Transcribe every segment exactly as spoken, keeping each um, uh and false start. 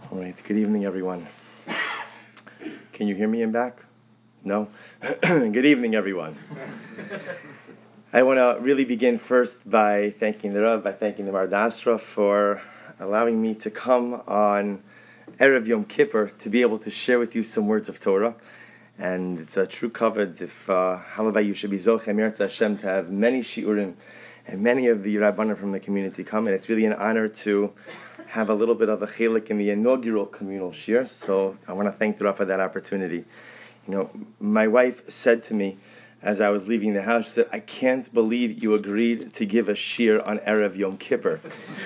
All right, good evening, everyone. Can you hear me in back? No? Good evening, everyone. I want to really begin first by thanking the Rav, by thanking the Mardasra for allowing me to come on Erev Yom Kippur to be able to share with you some words of Torah. And it's a true covet if Halavai you should be Zochem Yirtzeh Hashem to have many shiurim and many of the Rabbanim from the community come. And it's really an honor to have a little bit of a chelik in the inaugural communal shir. So I want to thank the Rav for that opportunity. You know, my wife said to me as I was leaving the house, she said, I can't believe you agreed to give a shir on Erev Yom Kippur.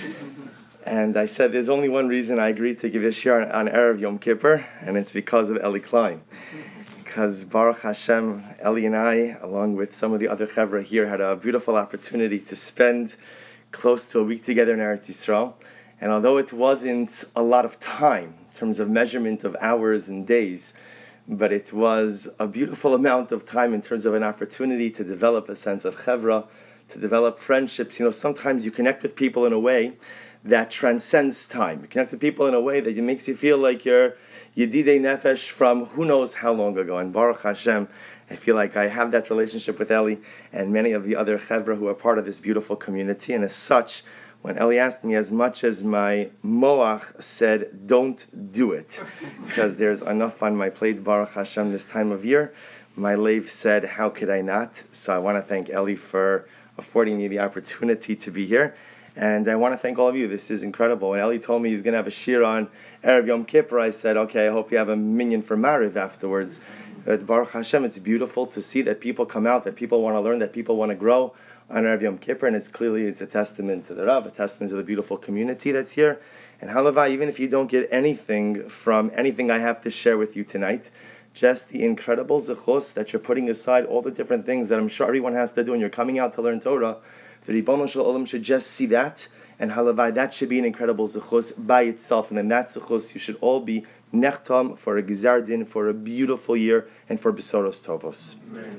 And I said, there's only one reason I agreed to give a shir on, on Erev Yom Kippur, and it's because of Eli Klein. Because Baruch Hashem, Eli and I, along with some of the other chevra here, had a beautiful opportunity to spend close to a week together in Eretz Yisrael. And although it wasn't a lot of time in terms of measurement of hours and days, but it was a beautiful amount of time in terms of an opportunity to develop a sense of chevra, to develop friendships. You know, sometimes you connect with people in a way that transcends time. You connect with people in a way that it makes you feel like you're Yedidei Nefesh from who knows how long ago. And Baruch Hashem, I feel like I have that relationship with Eli and many of the other chevra who are part of this beautiful community. And as such, when Eli asked me, as much as my moach said, don't do it, because there's enough on my plate, Baruch Hashem, this time of year, my leiv said, how could I not? So I want to thank Eli for affording me the opportunity to be here. And I want to thank all of you. This is incredible. When Eli told me he's going to have a shir on Erev Yom Kippur, I said, okay, I hope you have a minyan for Mariv afterwards. But Baruch Hashem, it's beautiful to see that people come out, that people want to learn, that people want to grow on Erev Yom Kippur, and it's clearly it's a testament to the Rav, a testament to the beautiful community that's here. And halavai, even if you don't get anything from anything I have to share with you tonight, just the incredible zechus that you're putting aside all the different things that I'm sure everyone has to do, and you're coming out to learn Torah, the Ribbono Shel Olam should just see that, and halavai, that should be an incredible zechus by itself, and in that zechus you should all be nechtam for a gizar din, for a beautiful year, and for besoros tovos. Amen.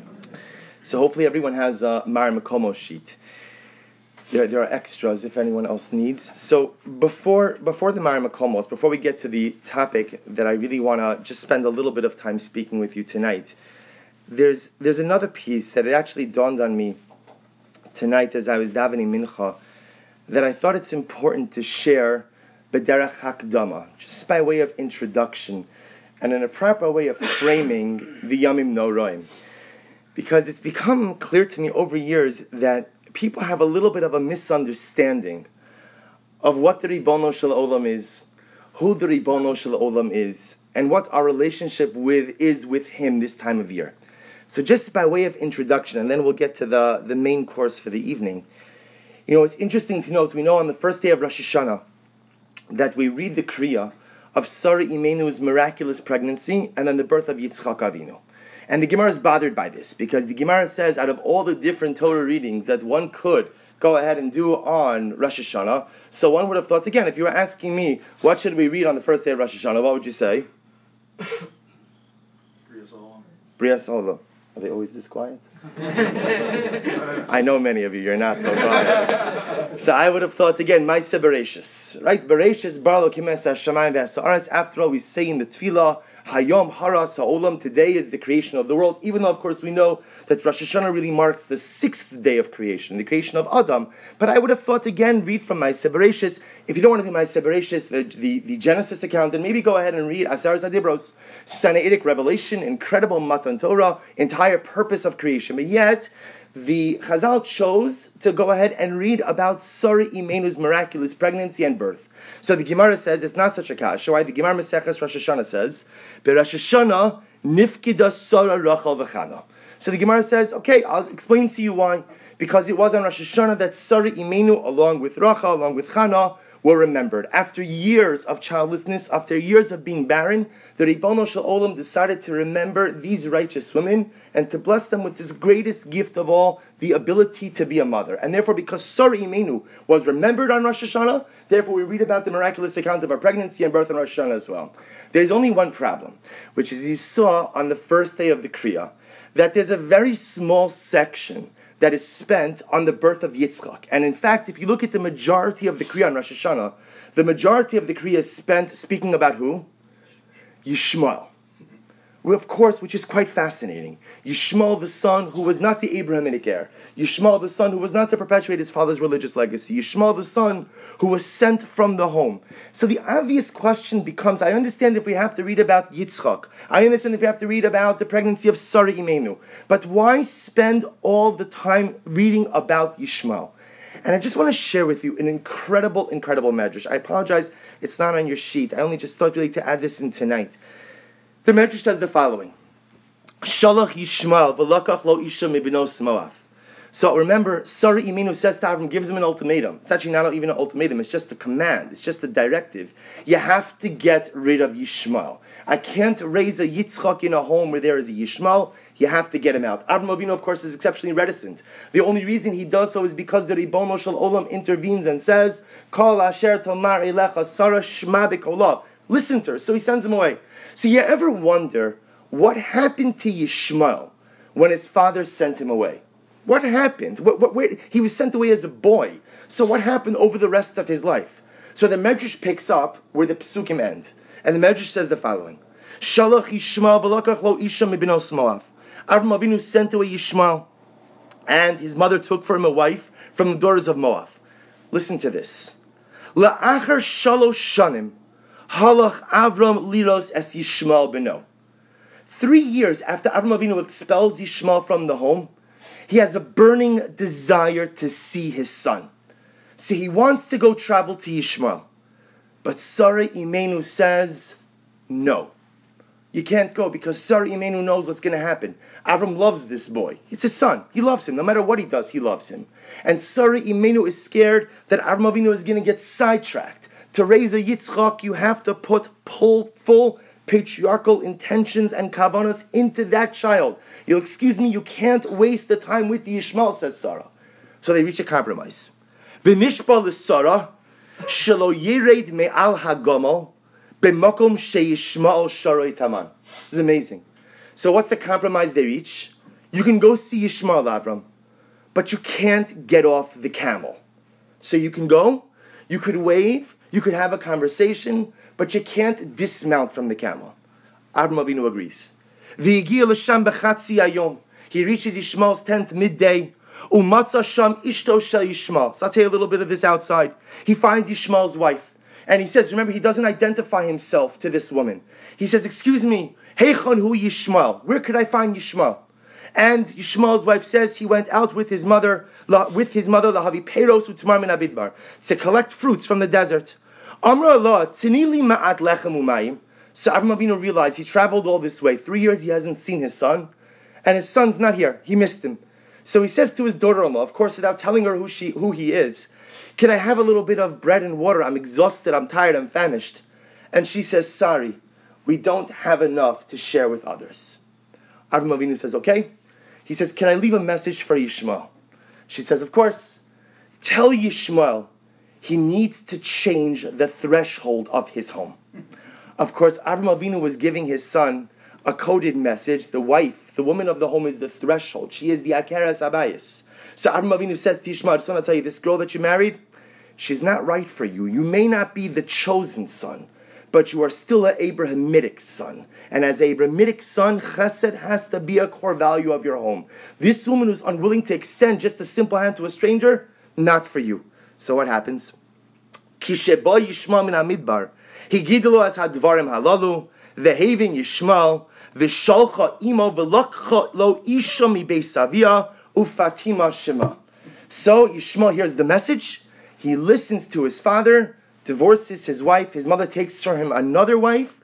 So hopefully everyone has a Mar Makomo sheet. There, there are extras if anyone else needs. So before before the Mar Makomos, before we get to the topic that I really want to just spend a little bit of time speaking with you tonight, there's there's another piece that it actually dawned on me tonight as I was davening mincha, that I thought it's important to share b'derech hakdama, just by way of introduction, and in a proper way of framing the Yamim Noraim. Because it's become clear to me over years that people have a little bit of a misunderstanding of what the Ribbono Shel Olam is, who the Ribbono Shel Olam is, and what our relationship with is with Him this time of year. So just by way of introduction, and then we'll get to the, the main course for the evening. You know, it's interesting to note, we know on the first day of Rosh Hashanah that we read the Kriya of Sarah Imenu's miraculous pregnancy and then the birth of Yitzchak Avinu. And the Gemara is bothered by this, because the Gemara says out of all the different Torah readings that one could go ahead and do on Rosh Hashanah, so one would have thought, again, if you were asking me, what should we read on the first day of Rosh Hashanah, what would you say? Brias Olam. Brias Olam. Are they always this quiet? I know many of you, you're not so quiet. So I would have thought, again, Maaseh Bereshis, right? Bereshis, Bar Elokim es hashamayim v'ha'aretz. After all, we say in the Tefillah, Hayom Haras Ha'olam, today is the creation of the world, even though, of course, we know that Rosh Hashanah really marks the sixth day of creation, the creation of Adam. But I would have thought, again, read from Maaseh Bereshis. If you don't want to do Maaseh Bereshis, the, the, the Genesis account, then maybe go ahead and read Asar Zadibros, Sinaitic revelation, incredible Matan Torah, entire purpose of creation. But yet, the Chazal chose to go ahead and read about Sarah Imenu's miraculous pregnancy and birth. So the Gemara says it's not such a kasha. Why? The Gemara Maseches Rosh Hashanah says, "Berosh Hashanah nifkida Sarah Rachel v'Chana." So the Gemara says, okay, I'll explain to you why. Because it was on Rosh Hashanah that Sarah Imenu, along with Rachel, along with Chana, were remembered. After years of childlessness, after years of being barren, the Ribbono Shel Olam decided to remember these righteous women and to bless them with this greatest gift of all, the ability to be a mother. And therefore, because Sarah Imenu was remembered on Rosh Hashanah, therefore we read about the miraculous account of her pregnancy and birth on Rosh Hashanah as well. There's only one problem, which is you saw on the first day of the Kriya, that there's a very small section that is spent on the birth of Yitzchak. And in fact, if you look at the majority of the Kriya on Rosh Hashanah, the majority of the Kriya is spent speaking about who? Yishmael. Well, of course, which is quite fascinating. Yishmael, the son who was not the Abrahamic heir. Yishmael, the son who was not to perpetuate his father's religious legacy. Yishmael, the son who was sent from the home. So the obvious question becomes, I understand if we have to read about Yitzchak. I understand if we have to read about the pregnancy of Sarah Imenu. But why spend all the time reading about Yishmael? And I just want to share with you an incredible, incredible medrash. I apologize, it's not on your sheet. I only just thought really to add this in tonight. The Medrash says the following: Shalach Yishmael v'lakach lo isha mibenos Moav. So remember, Sarah Imenu says to Avram, gives him an ultimatum. It's actually not even an ultimatum, it's just a command, it's just a directive. You have to get rid of Yishmael. I can't raise a Yitzchak in a home where there is a Yishmael. You have to get him out. Avram Avinu, of course, is exceptionally reticent. The only reason he does so is because the Ribono Shel Olam intervenes and says, Kol asher tomar elecha Sarah shma b'kolah. Listen to her. So he sends him away. So you ever wonder what happened to Yishmael when his father sent him away? What happened? What, what, where, he was sent away as a boy. So what happened over the rest of his life? So the Medrash picks up where the Psukim end. And the Medrash says the following: Shalach Yishmael v'lakach lo isha mibenos Moav. Avram Avinu sent away Yishmael, and his mother took for him a wife from the daughters of Moab. Listen to this. La'achar shalosh shanim halach Avram liros es Yishmael beno. Three years after Avram Avinu expels Yishmael from the home, he has a burning desire to see his son. So he wants to go travel to Yishmael. But Sarah Imenu says, no. You can't go because Sarah Imenu knows what's going to happen. Avram loves this boy. It's his son. He loves him. No matter what he does, he loves him. And Sarah Imenu is scared that Avram Avinu is going to get sidetracked. To raise a Yitzchak, you have to put full, full patriarchal intentions and kavanas into that child. You'll excuse me, you can't waste the time with the Yishmael, says Sarah. So they reach a compromise. V'nishba l'Sarah shelo yired me'al hagomel b'makom she'yishmael sharoi taman. This is amazing. So what's the compromise they reach? You can go see Yishmael, Avram, but you can't get off the camel. So you can go, you could wave, you could have a conversation, but you can't dismount from the camel. Avram Avinu agrees. V'yigia l'sham b'chatzi hayom. He reaches Yishmael's tent midday. Umatza sham ishto shel Yishmael. So I'll tell you a little bit of this outside. He finds Yishmael's wife. And he says, remember, he doesn't identify himself to this woman. He says, excuse me, heichon hu Yishmael. Where could I find Yishmael? And Yishmael's wife says he went out with his mother, with his mother, lahavi peiros utmar min abidbar, to collect fruits from the desert. Amra Allah, tinili ma'at lechem umayim. So Avram Avinu realized he traveled all this way. Three years he hasn't seen his son. And his son's not here. He missed him. So he says to his daughter-in-law, of course without telling her who she, who he is, can I have a little bit of bread and water? I'm exhausted, I'm tired, I'm famished. And she says, sorry, we don't have enough to share with others. Avram Avinu says, okay. He says, can I leave a message for Yishmael? She says, of course. Tell Yishmael he needs to change the threshold of his home. Of course, Avram Avinu was giving his son a coded message. The wife, the woman of the home, is the threshold. She is the Akeres Abayis. So Avram Avinu says to Yishmael, I just want to tell you, this girl that you married, she's not right for you. You may not be the chosen son, but you are still an Abrahamic son. And as an Abrahamic son, chesed has to be a core value of your home. This woman who's unwilling to extend just a simple hand to a stranger, not for you. So what happens? Kisheba Yishmael min hamidbar. Higidelo as hadvarim halalu, vehaving Yishmael, vishalcha imo velakcha lo isha mi beisavia ufatima shema. So Yishmael hears the message. He listens to his father, divorces his wife. His mother takes for him another wife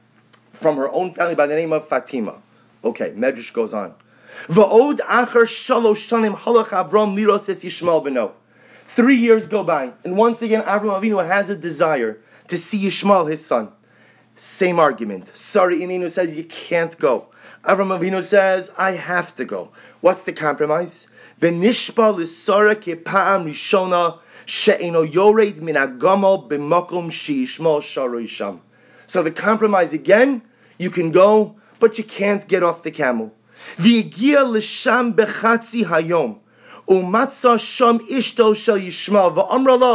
from her own family by the name of Fatima. Okay, Medrash goes on. Va'od achar shalosh shanim halach Avram liros es Yishmael beno. Three years go by, and once again Avram Avinu has a desire to see Yishmael, his son. Same argument. Sarah Imenu says you can't go. Avram Avinu says I have to go. What's the compromise? V'nishba l'Sarah kepa'am rishona she'eno yored min hagamal b'makom she'yishmael sharoi sham. So the compromise again, you can go, but you can't get off the camel. V'yigia l'sham b'chatzi hayom umatza sham ishto shel Yishmael v'amra la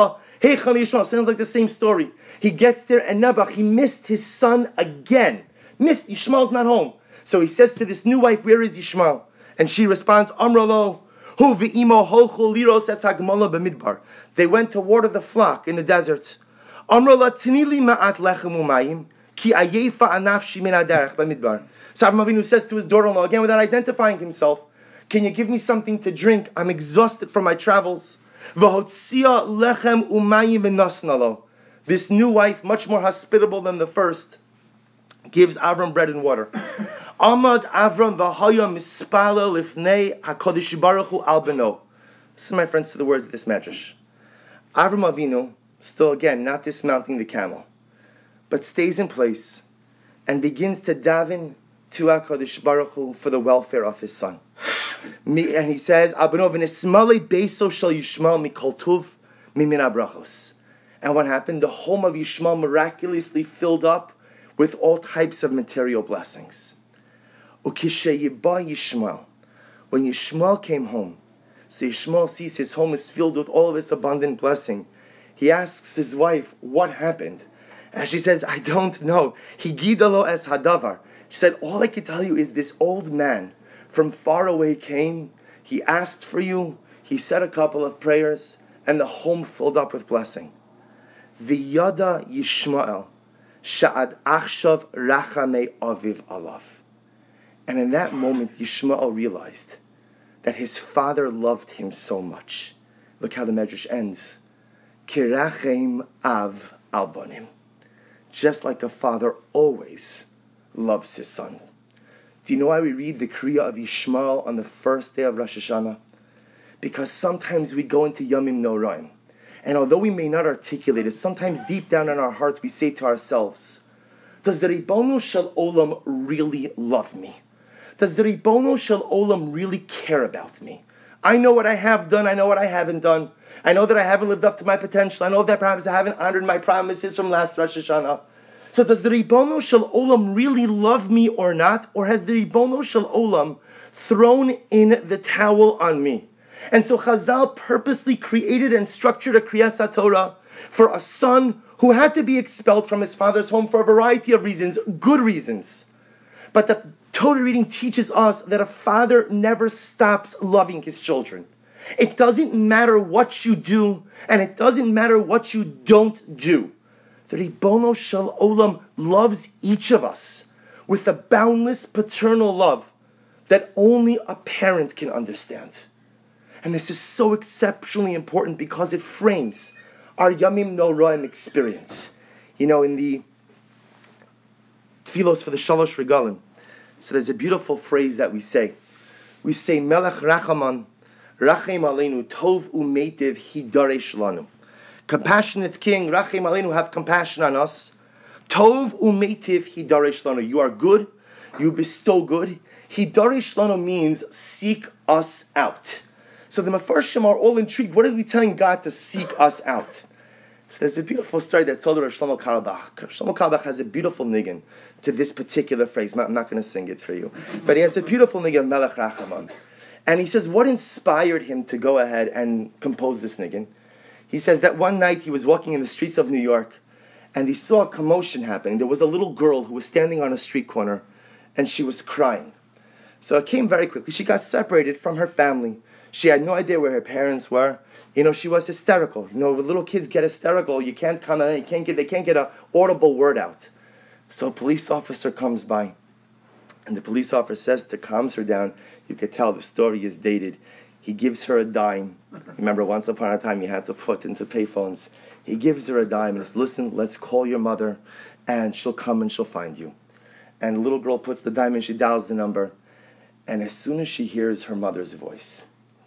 Hey, Chani Yishmael, sounds like the same story. He gets there and Nebuch, he missed his son again. Missed, Yishmael's not home. So he says to this new wife, where is Yishmael? And she responds, Amralo, hu v'imo holchu liros es hagmala b'midbar. They went to water the flock in the desert. Amrala tinili ma'at lechem umayim, ki ayefa anafshi min haderech b'midbar. So Avram Avinu says to his daughter-in-law, again without identifying himself, can you give me something to drink? I'm exhausted from my travels. V'hotzia lechem umayim v'nasnalo. This new wife, much more hospitable than the first, gives Avram bread and water. Amad Avram v'haya mispala lifnei HaKadosh Baruch Hu al beno. Listen, my friends, to the words of this medrash. Avram Avinu, still again, not dismounting the camel, but stays in place and begins to daven to HaKadosh Baruch Hu for the welfare of his son. And he says, Abeno v'nismale beiso shel Yishmael mikol tuv mimin habrachos. And what happened? The home of Yishmael miraculously filled up with all types of material blessings. Ukisheyiba Yishmael. When Yishmael came home, so Yishmael sees his home is filled with all of this abundant blessing. He asks his wife, what happened? And she says, I don't know. Higidalo es hadavar. She said, all I can tell you is this old man from far away came, he asked for you, he said a couple of prayers, and the home filled up with blessing. V'yada Yishmael, sha'ad achshav rachamei aviv alav. And in that moment, Yishmael realized that his father loved him so much. Look how the Medrash ends. Kirachem av al banim. Just like a father always loves his son. Do you know why we read the Kriya of Yishmael on the first day of Rosh Hashanah? Because sometimes we go into Yomim Noraim. And although we may not articulate it, sometimes deep down in our hearts we say to ourselves, does the Ribono Shel Olam really love me? Does the Ribono Shel Olam really care about me? I know what I have done, I know what I haven't done. I know that I haven't lived up to my potential. I know that perhaps I haven't honored my promises from last Rosh Hashanah. So does the Ribono Shel Olam really love me or not? Or has the Ribono Shel Olam thrown in the towel on me? And so Chazal purposely created and structured a Kriyas HaTorah for a son who had to be expelled from his father's home for a variety of reasons, good reasons. But the Torah reading teaches us that a father never stops loving his children. It doesn't matter what you do, and it doesn't matter what you don't do. The Ribono Shel Olam loves each of us with a boundless paternal love that only a parent can understand. And this is so exceptionally important because it frames our Yamim Noraim experience. You know, in the Tfilos for the Shalosh Regalim, so there's a beautiful phrase that we say. We say, Melech Rachaman, Rachem Aleinu, Tov Umeitiv Hidaresh Lanu. Compassionate King, Rachem Aleinu, have compassion on us. Tov Umeitiv Hidaresh Lanu. You are good, you bestow good. Hidaresh Lanu means seek us out. So the Mefarshim are all intrigued. What are we telling God to seek us out? So there's a beautiful story that's told of Rav Shlomo Carlebach. Rav Shlomo Carlebach has a beautiful nigun to this particular phrase. I'm not going to sing it for you. But he has a beautiful nigun, Melech Rachaman. And he says, what inspired him to go ahead and compose this nigun? He says that one night he was walking in the streets of New York and he saw a commotion happening. There was a little girl who was standing on a street corner and she was crying. So it came very quickly. She got separated from her family. She had no idea where her parents were. You know, she was hysterical. You know, when little kids get hysterical, you can't come in, you can't get, they can't get an audible word out. So a police officer comes by, and the police officer says to calm her down. You could tell the story is dated. He gives her a dime. Remember, once upon a time you had to put into payphones. He gives her a dime and says, listen, let's call your mother, and she'll come and she'll find you. And the little girl puts the dime in, she dials the number, and as soon as she hears her mother's voice,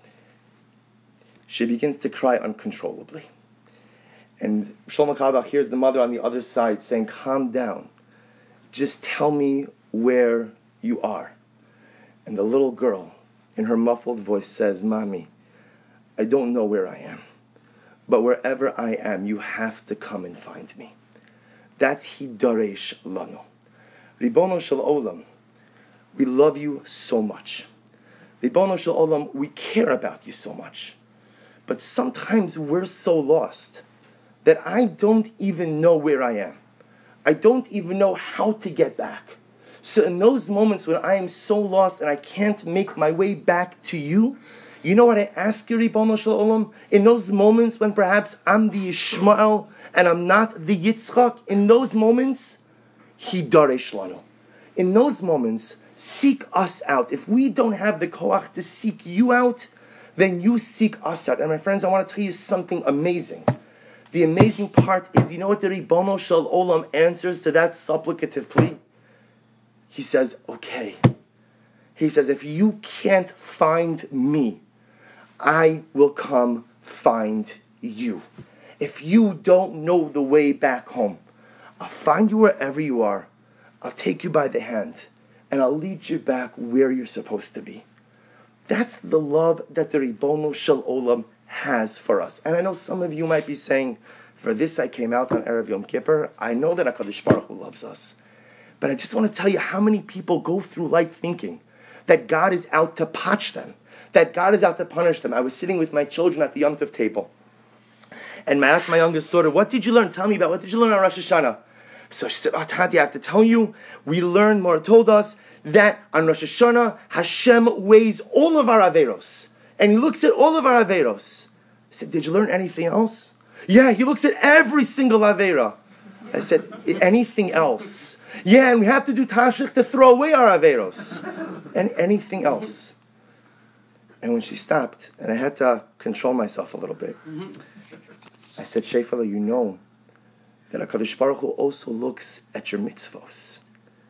she begins to cry uncontrollably. And Shlomo Carlebach hears the mother on the other side saying, calm down. Just tell me where you are. And the little girl, in her muffled voice, says, Mommy, I don't know where I am. But wherever I am, you have to come and find me. That's Hidaresh Lanu. Ribono Shel Olam, we love you so much. Ribono Shel Olam, we care about you so much. But sometimes we're so lost that I don't even know where I am. I don't even know how to get back. So in those moments when I am so lost and I can't make my way back to you, you know what I ask you, Ribono Shel Olam? In those moments when perhaps I'm the Ishmael and I'm not the Yitzchak, in those moments, Hidaresh Lanu. In those moments, seek us out. If we don't have the koach to seek you out, then you seek us out. And my friends, I want to tell you something amazing. The amazing part is, you know what the Ribono Shel Olam answers to that supplicative plea? He says, okay. He says, if you can't find me, I will come find you. If you don't know the way back home, I'll find you wherever you are. I'll take you by the hand, and I'll lead you back where you're supposed to be. That's the love that the Ribono Shel Olam has for us. And I know some of you might be saying, for this I came out on Erev Yom Kippur. I know that HaKadosh Baruch Hu loves us. But I just want to tell you how many people go through life thinking that God is out to potch them, that God is out to punish them. I was sitting with my children at the Yom Tov table, and I asked my youngest daughter, what did you learn? Tell me about, what did you learn on Rosh Hashanah? So she said, oh, Tati, I have to tell you, we learned, Mora told us, that on Rosh Hashanah, Hashem weighs all of our Averos. And he looks at all of our Averos. I said, did you learn anything else? Yeah, he looks at every single Avera. I said, anything else? Yeah, and we have to do Tashlich to throw away our Averos. And anything else? And when she stopped, and I had to control myself a little bit, I said, Shefala, you know that HaKadosh Baruch Hu also looks at your mitzvos.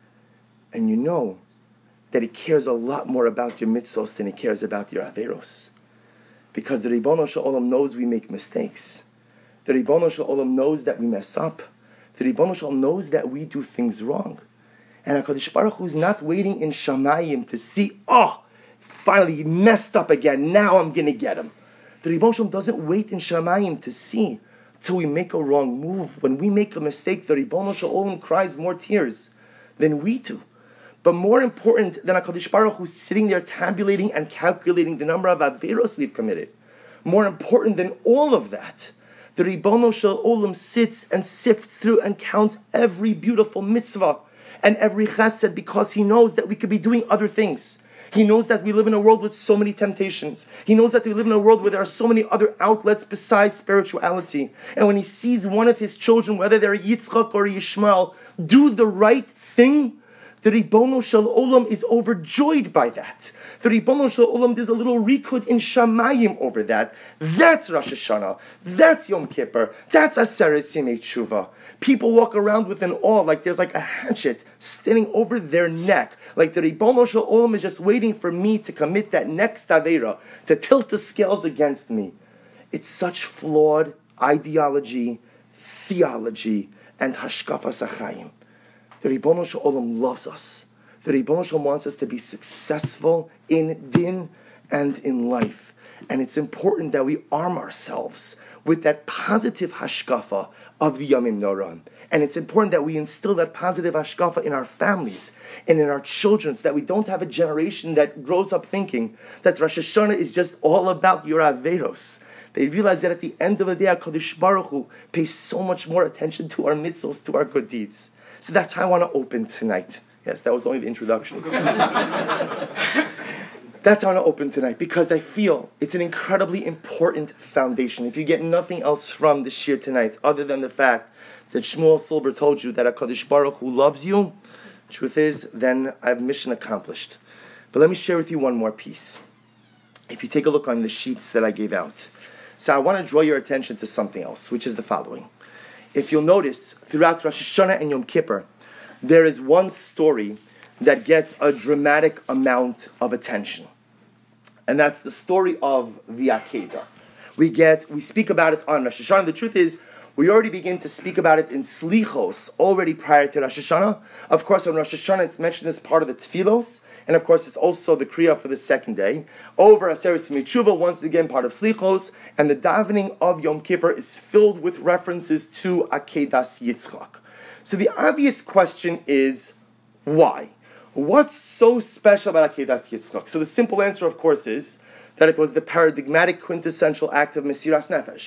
And you know that he cares a lot more about your mitzvos than he cares about your averos. Because the Ribono Shel Olam knows we make mistakes. The Ribono Shel Olam knows that we mess up. The Ribono Shel Olam knows that we do things wrong. And HaKadosh Baruch Hu is not waiting in Shamayim to see, oh, finally he messed up again, now I'm going to get him. The Ribono Shel Olam doesn't wait in Shamayim to see till we make a wrong move. When we make a mistake, the Ribono Shel Olam cries more tears than we do. But more important than HaKadosh Baruch Hu sitting there tabulating and calculating the number of averos we've committed, more important than all of that, the Ribono Shel Olam sits and sifts through and counts every beautiful mitzvah and every chesed, because he knows that we could be doing other things. He knows that we live in a world with so many temptations. He knows that we live in a world where there are so many other outlets besides spirituality. And when he sees one of his children, whether they're Yitzchak or Yishmael, do the right thing, the Ribono Shel Olam is overjoyed by that. The Ribono Shel Olam, there's a little rikud in Shamayim over that. That's Rosh Hashanah. That's Yom Kippur. That's Aseret Yemei Tshuva. People walk around with an awe, like there's like a hatchet standing over their neck. Like the Ribono Shel Olam is just waiting for me to commit that next Avera, to tilt the scales against me. It's such flawed ideology, theology, and hashkafas hachayim. The Ribono Shel Olam loves us. The Ribono Shel Olam wants us to be successful in din and in life. And it's important that we arm ourselves with that positive hashkafa of the Yamim Noran. And it's important that we instill that positive hashkafa in our families and in our children, so that we don't have a generation that grows up thinking that Rosh Hashanah is just all about your averos. They realize that at the end of the day, HaKadosh Baruch Hu pays so much more attention to our mitzvos, to our good deeds. So that's how I want to open tonight. Yes, that was only the introduction. That's how I want to open tonight, because I feel it's an incredibly important foundation. If you get nothing else from the shir tonight, other than the fact that Shmuel Silber told you that HaKadosh Baruch Hu loves you, truth is, then I have mission accomplished. But let me share with you one more piece. If you take a look on the sheets that I gave out. So I want to draw your attention to something else, which is the following. If you'll notice, throughout Rosh Hashanah and Yom Kippur, there is one story that gets a dramatic amount of attention. And that's the story of the Akedah. We get, we speak about it on Rosh Hashanah. The truth is, we already begin to speak about it in Slichos, already prior to Rosh Hashanah. Of course, on Rosh Hashanah, it's mentioned as part of the Tfilos. And of course, it's also the Kriya for the second day. Over Aseret Yemei Tshuva, once again, part of Slichos. And the davening of Yom Kippur is filled with references to Akedas Yitzchak. So the obvious question is, why? What's so special about Akedas Yitzchak? So the simple answer, of course, is that it was the paradigmatic quintessential act of Mesiras Nefesh,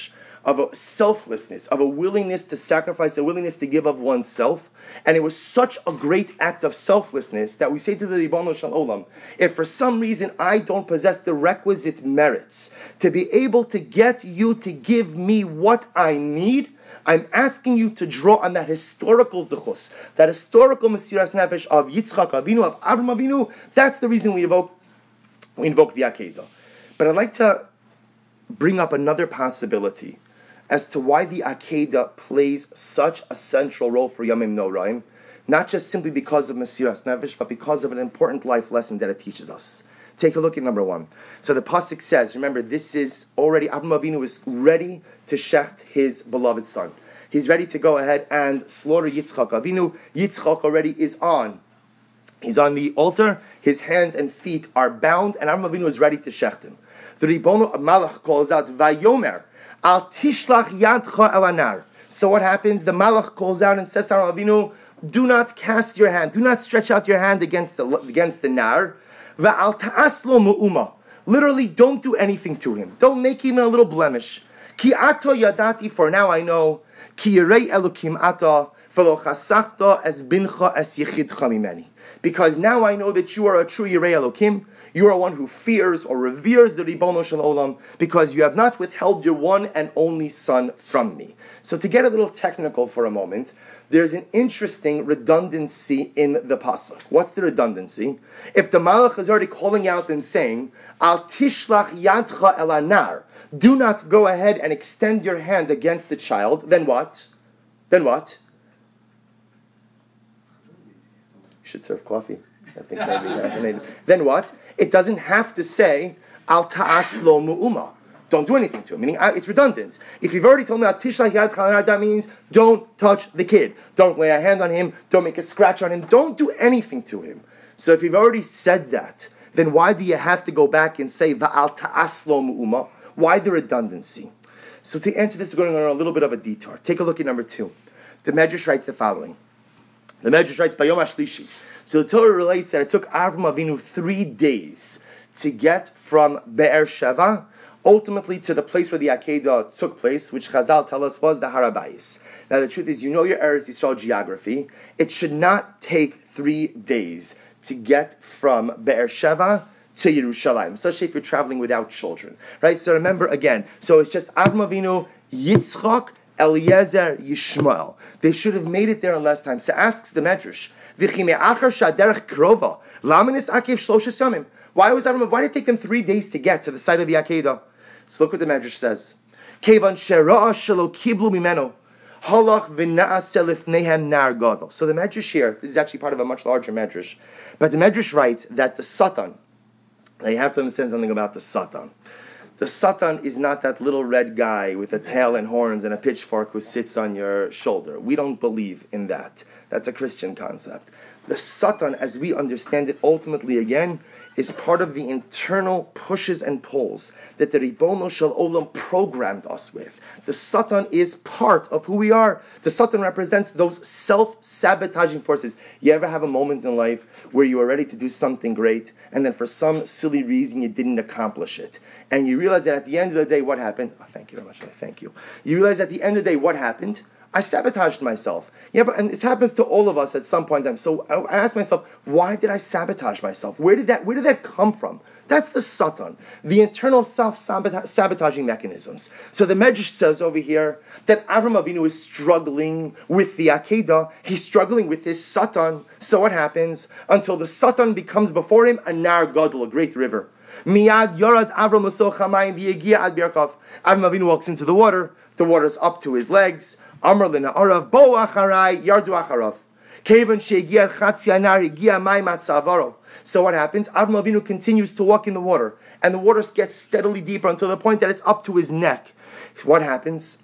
of a selflessness, of a willingness to sacrifice, a willingness to give of oneself. And it was such a great act of selflessness that we say to the Ribono Shel Olam, if for some reason I don't possess the requisite merits to be able to get you to give me what I need, I'm asking you to draw on that historical zechus, that historical Mesiras Nefesh of Yitzchak Avinu, of Avram Avinu. That's the reason we invoke, we invoke the Akedah. But I'd like to bring up another possibility as to why the Akedah plays such a central role for Yomim Noraim, not just simply because of Mesiras Nefesh, but because of an important life lesson that it teaches us. Take a look at number one. So the pasuk says, remember, this is already, Avram Avinu is ready to shecht his beloved son. He's ready to go ahead and slaughter Yitzchak Avinu. Yitzchak already is on. He's on the altar. His hands and feet are bound, and Avram Avinu is ready to shecht him. The Ribono Malach calls out, Vayomer, Al tishlach yadcha el anar. So what happens? The Malach calls out and says to Avram Avinu, do not cast your hand, do not stretch out your hand against the against the nar. Va'al ta'aslo mu'uma. Literally, don't do anything to him. Don't make even a little blemish. Ki ato yadati, for now I know. Ki yirei elokim ata, v'lo chasachta es bincha es yichidcha mimeni. Because now I know that you are a true Yirei Elokim. You are one who fears or reveres the Ribono Shel Olam, because you have not withheld your one and only son from me. So to get a little technical for a moment, there's an interesting redundancy in the pasuk. What's the redundancy? If the Malach is already calling out and saying, Al tishlach yadcha el anar, do not go ahead and extend your hand against the child, then what? Then what? You should serve coffee. I think maybe, maybe. Then what? It doesn't have to say, Al ta'aslo mu'uma. Don't do anything to him. Meaning, it's redundant. If you've already told me, that means don't touch the kid. Don't lay a hand on him. Don't make a scratch on him. Don't do anything to him. So if you've already said that, then why do you have to go back and say, Va'al ta'aslo mu'uma? Why the redundancy? So to answer this, we're going on a little bit of a detour. Take a look at number two. The Medrash writes the following. The Medrash writes, Bayom HaShlishi. So the Torah relates that it took Avram Avinu three days to get from Be'er Sheva ultimately to the place where the Akedah took place, which Chazal tell us was the Har HaBayis. Now the truth is, you know your Eretz Yisrael geography. It should not take three days to get from Be'er Sheva to Yerushalayim, especially if you're traveling without children. Right? So remember again, so it's just Avram Avinu, Yitzchak, Eliezer, Yishmael. They should have made it there in less time. So asks the Medrash, why was Avram? Why did it take them three days to get to the site of the Akedah? So look what the Medrash says. So the Medrash here, this is actually part of a much larger Medrash, but the Medrash writes that the Satan, now you have to understand something about the Satan. The Satan is not that little red guy with a tail and horns and a pitchfork who sits on your shoulder. We don't believe in that. That's a Christian concept. The Satan, as we understand it, ultimately again, is part of the internal pushes and pulls that the Ribono Shel Olam programmed us with. The Satan is part of who we are. The Satan represents those self-sabotaging forces. You ever have a moment in life where you were ready to do something great, and then for some silly reason you didn't accomplish it? And you realize that at the end of the day, what happened? Oh, thank you very much. Thank you. You realize at the end of the day, what happened? I sabotaged myself. You ever, and this happens to all of us at some point in time. So I ask myself, why did I sabotage myself? Where did that, where did that come from? That's the Satan, the internal self-sabotaging mechanisms. So the Medrash says over here that Avram Avinu is struggling with the Akedah. He's struggling with his Satan. So what happens? Until the Satan becomes before him a Nar Gadol, a great river. Miyad Yarad Avram L'soch Hamayim v'yegia ad Birkav. Avram Avinu walks into the water. The water's up to his legs. Amar l'na'arav bo acharai yardu acharav. Kevan she'egiar chatzi anar egia mayim atzavaro. So what happens? Avram Avinu continues to walk in the water, and the water gets steadily deeper until the point that it's up to his neck. What happens?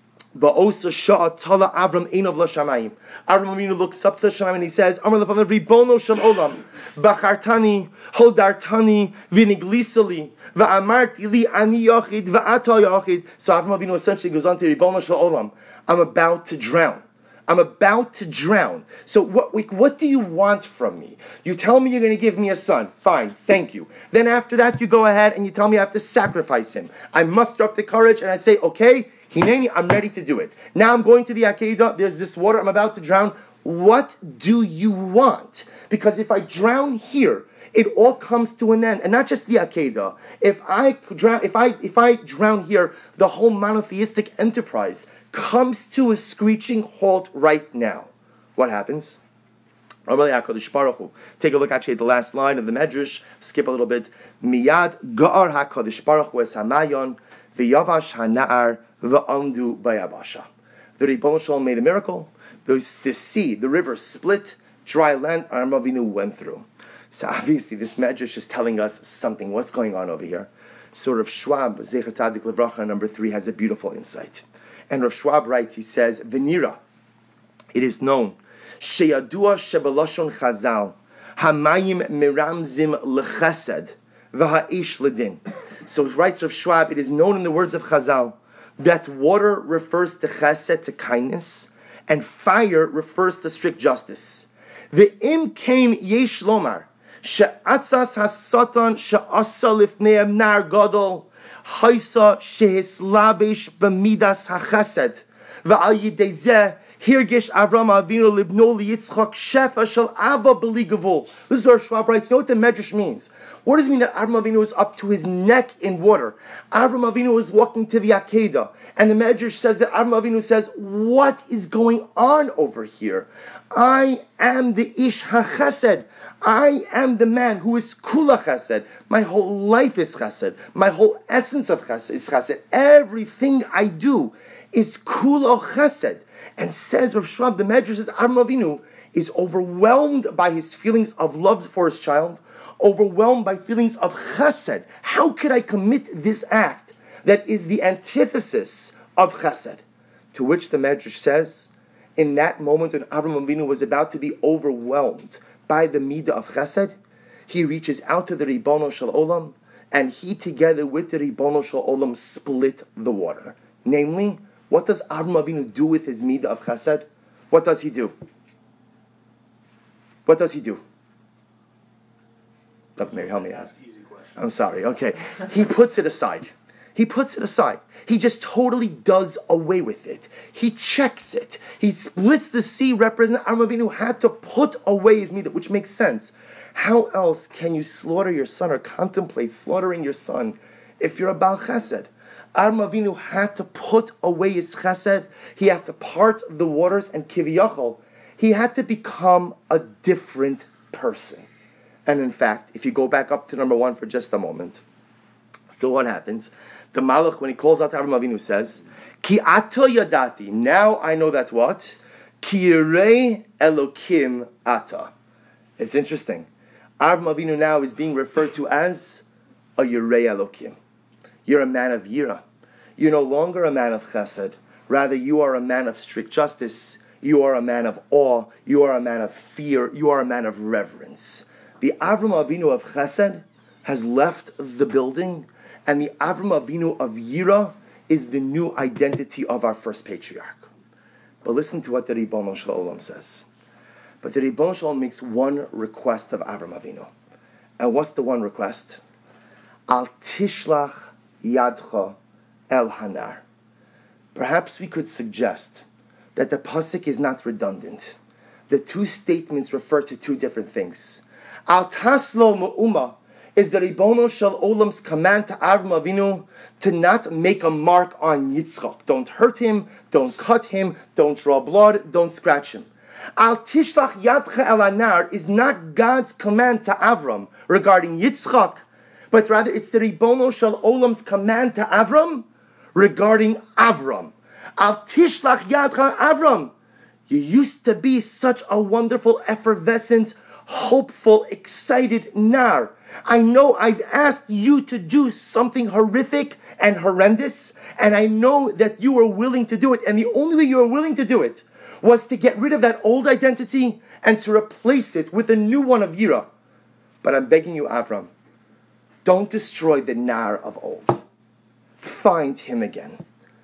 Ba'osa sha'a tala Avram einov l'shamayim. Avram Avinu looks up to the Shamayim and he says, Amar l'fanav ribono shel olam, bachartani, holdartani, viniglisali, va'amarti li ani yochid, va'ata yochid. So Avram Avinu essentially goes on to ribono shel olam. I'm about to drown. I'm about to drown. So what what do you want from me? You tell me you're going to give me a son. Fine, thank you. Then after that, you go ahead and you tell me I have to sacrifice him. I muster up the courage and I say, okay, Hineni, I'm ready to do it. Now I'm going to the Akedah. There's this water. I'm about to drown. What do you want? Because if I drown here, it all comes to an end, and not just the Akedah. If I drown, if I if I drown here, the whole monotheistic enterprise comes to a screeching halt right now. What happens? Take a look actually at the last line of the Medrash. Skip a little bit. Miyad ga'ar HaKadosh Baruch Hu es hamayon v'yavash hana'ar v'amdu bayabasha. The Ribbon Shalom made a miracle. The, the sea, the river split, dry land, Avraham Avinu went through. So obviously this Medrash is telling us something. What's going on over here? So Rav Schwab, Zecher Tzadik Levracha, number three, has a beautiful insight. And Rav Schwab writes, he says, Venira, it is known, Sheyadua Shebelashon Chazal, Hamayim Miramzim Lechesed, V'ha'ish Ledin. So writes Rav Schwab, it is known in the words of Chazal, that water refers to chesed, to kindness, and fire refers to strict justice. The im came yesh lomar she'atzas hasatan she'asa lifneim nar gadol haisa shehislabish b'midas hachesed v'al yidei zeh hirgish Avraham Avinu libno liyitzchak shefa shel ava b'li gavul. This is where Schwab writes. You know what the Medrash means? What does it mean that Avraham Avinu is up to his neck in water? Avraham Avinu is walking to the Akedah, and the Medrash says that Avraham Avinu says, "What is going on over here? I am the Ish HaChesed. I am the man who is Kula Chesed. My whole life is Chesed. My whole essence of Chesed is Chesed. Everything I do is Kula Chesed." And says Rav Schwab, the Medrash says, Avraham Avinu is overwhelmed by his feelings of love for his child, overwhelmed by feelings of chesed. How could I commit this act that is the antithesis of chesed? To which the Medrash says, in that moment when Avraham Avinu was about to be overwhelmed by the midah of chesed, he reaches out to the Ribono Shel Olam, and he together with the Ribono Shel Olam split the water. Namely, what does Avraham Avinu do with his midah of chesed? What does he do? What does he do? Doctor Mary, help me out. I'm sorry, okay. He puts it aside. He puts it aside. He just totally does away with it. He checks it. He splits the sea, representing Avraham Avinu had to put away his midah, which makes sense. How else can you slaughter your son or contemplate slaughtering your son if you're a Baal Chesed? Avraham Avinu had to put away his chesed. He had to part the waters, and kiviyachol, he had to become a different person. And in fact, if you go back up to number one for just a moment, so what happens? The Malach, when he calls out to Avraham Avinu, says, Ki ato yadati, now I know that what? Ki yirei Elokim ata. It's interesting. Avraham Avinu now is being referred to as a yirei Elokim. You're a man of yira. You're no longer a man of chesed. Rather, you are a man of strict justice. You are a man of awe. You are a man of fear. You are a man of reverence. The Avraham Avinu of chesed has left the building, and the Avraham Avinu of yira is the new identity of our first patriarch. But listen to what the Ribono Shel Olam says. But the Ribono Shel Olam makes one request of Avraham Avinu. And what's the one request? Al tishlach Yadcha El Hanar. Perhaps we could suggest that the pasuk is not redundant. The two statements refer to two different things. Al Taslo Mu'uma is the Ribono Shel Olam's command to Avraham Avinu to not make a mark on Yitzchak. Don't hurt him, don't cut him, don't draw blood, don't scratch him. Al Tishlach Yadcha El Hanar is not God's command to Avram regarding Yitzchak, but rather it's the Ribono Shel Olam's command to Avram regarding Avram. Al tishlach yadcha Avram. You used to be such a wonderful, effervescent, hopeful, excited nar. I know I've asked you to do something horrific and horrendous, and I know that you were willing to do it, and the only way you were willing to do it was to get rid of that old identity and to replace it with a new one of yira. But I'm begging you, Avram, don't destroy the nar of old. Find him again.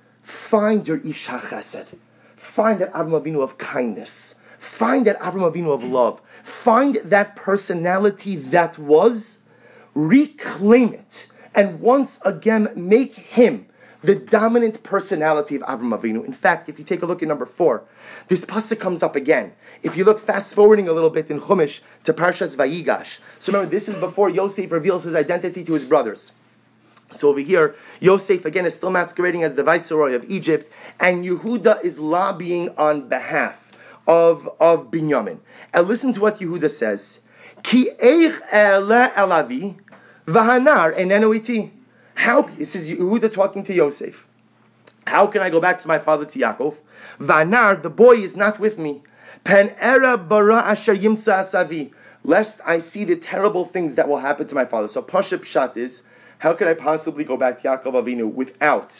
Find your Ish HaChesed. Find that Avraham Avinu of kindness. Find that Avraham Avinu of love. Find that personality that was. Reclaim it. And once again, make him the dominant personality of Avram Avinu. In fact, if you take a look at number four, this pasuk comes up again. If you look fast forwarding a little bit in Chumash to Parshas Vayigash, so remember this is before Yosef reveals his identity to his brothers. So over here, Yosef again is still masquerading as the viceroy of Egypt, and Yehuda is lobbying on behalf of, of Binyamin. And listen to what Yehuda says. Ki eich ele elavi v'hanar enenu iti. How, this is Yehuda talking to Yosef. How can I go back to my father, to Yaakov? V'hanar, the boy is not with me. Pen era bara asher yimtza asavi. Lest I see the terrible things that will happen to my father. So Pashup Pshat is, how could I possibly go back to Yaakov Avinu without,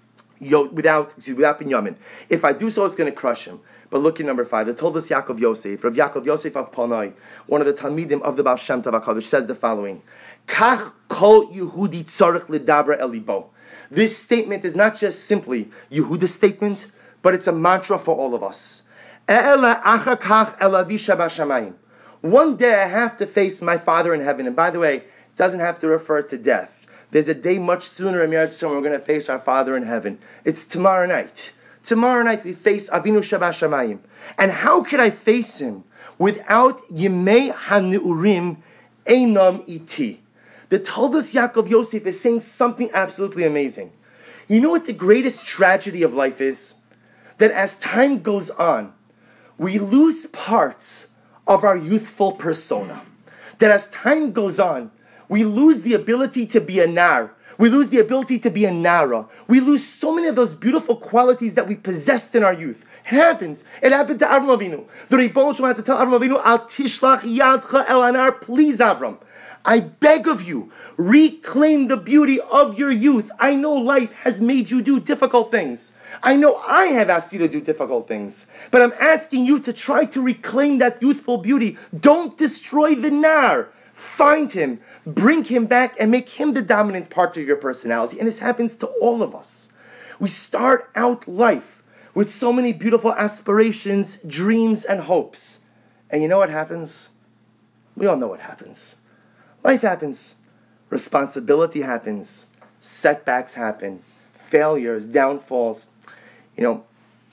without, excuse, without Binyamin? If I do so, it's going to crush him. But look at number five. They told us Yaakov Yosef, Rav Yaakov Yosef of Panay, one of the Talmidim of the Baal Shem Tov HaKadosh, says the following: Kach kol Yehudi tzarich lidabra elibo. This statement is not just simply Yehuda's statement, but it's a mantra for all of us. E'ela achar kach elavi shabashamayim. One day I have to face my Father in heaven. And by the way, it doesn't have to refer to death. There's a day much sooner in Yom Hashem we're going to face our Father in heaven. It's tomorrow night. Tomorrow night we face Avinu Shabashamayim. And how could I face him without Yemei HaNeurim Einam Iti? The Toldos Yaakov Yosef is saying something absolutely amazing. You know what the greatest tragedy of life is? That as time goes on, we lose parts of our youthful persona. That as time goes on, we lose the ability to be a nar. We lose the ability to be a nara. We lose so many of those beautiful qualities that we possessed in our youth. It happens. It happened to Avram Avinu. The Ribbon Shalom had to tell Avram Avinu, Al tishlach yadcha el anar, please Avram, I beg of you, reclaim the beauty of your youth. I know life has made you do difficult things. I know I have asked you to do difficult things. But I'm asking you to try to reclaim that youthful beauty. Don't destroy the nar. Find him, bring him back, and make him the dominant part of your personality. And this happens to all of us. We start out life with so many beautiful aspirations, dreams, and hopes. And you know what happens? We all know what happens. Life happens. Responsibility happens. Setbacks happen. Failures, downfalls. You know,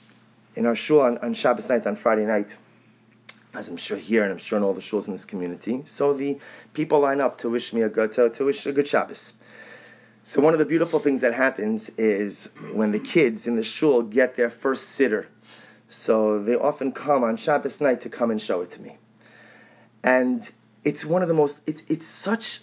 in our shul on, on Shabbos night, on Friday night, as I'm sure here and I'm sure in all the shuls in this community, so the people line up to wish me a good, to, to wish a good Shabbos. So one of the beautiful things that happens is when the kids in the shul get their first siddur. So they often come on Shabbos night to come and show it to me. And it's one of the most, it's it's such,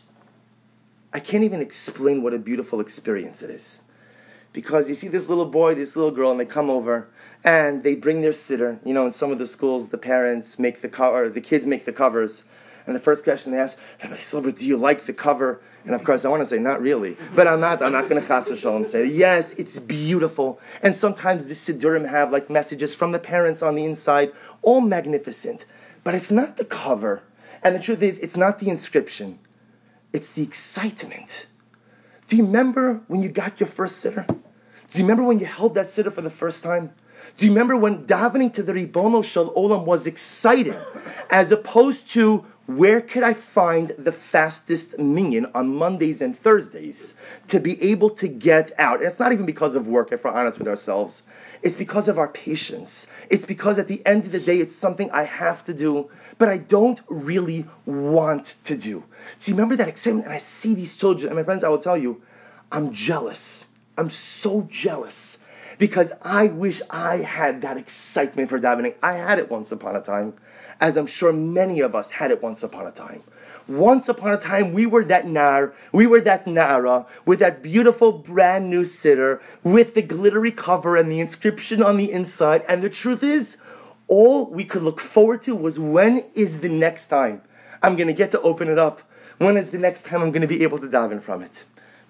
I can't even explain what a beautiful experience it is. Because you see this little boy, this little girl, and they come over, and they bring their siddur. You know, in some of the schools, the parents make the cover, the kids make the covers. And the first question they ask, Rabbi Silber, do you like the cover? And of course, I want to say, not really. But I'm not, I'm not going to chas v'shalom say, yes, it's beautiful. And sometimes the siddurim have like messages from the parents on the inside, all magnificent. But it's not the cover. And the truth is, it's not the inscription. It's the excitement. Do you remember when you got your first siddur? Do you remember when you held that siddur for the first time? Do you remember when davening to the Ribono Shel Olam was exciting, as opposed to where could I find the fastest minyan on Mondays and Thursdays to be able to get out? And it's not even because of work, if we're honest with ourselves. It's because of our patience. It's because at the end of the day, it's something I have to do, but I don't really want to do. So you remember that excitement? And I see these children, and my friends, I will tell you, I'm jealous. I'm so jealous. Because I wish I had that excitement for davening. I had it once upon a time, as I'm sure many of us had it once upon a time. Once upon a time, we were that nar, we were that nara, with that beautiful brand new siddur, with the glittery cover and the inscription on the inside. And the truth is, all we could look forward to was, when is the next time I'm going to get to open it up? When is the next time I'm going to be able to daven from it?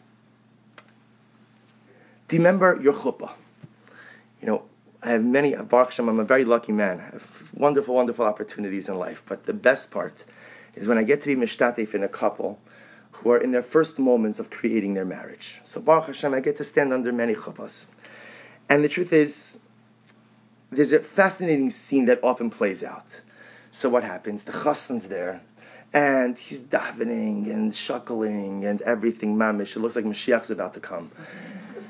Do you remember your chuppah? You know, I have many, Baruch Hashem, I'm a very lucky man. I have wonderful, wonderful opportunities in life. But the best part is when I get to be mishtatef in a couple who are in their first moments of creating their marriage. So Baruch Hashem, I get to stand under many chuppahs. And the truth is, there's a fascinating scene that often plays out. So what happens? The chassan's there, and he's davening and shuckling and everything mamish. It looks like Mashiach's about to come.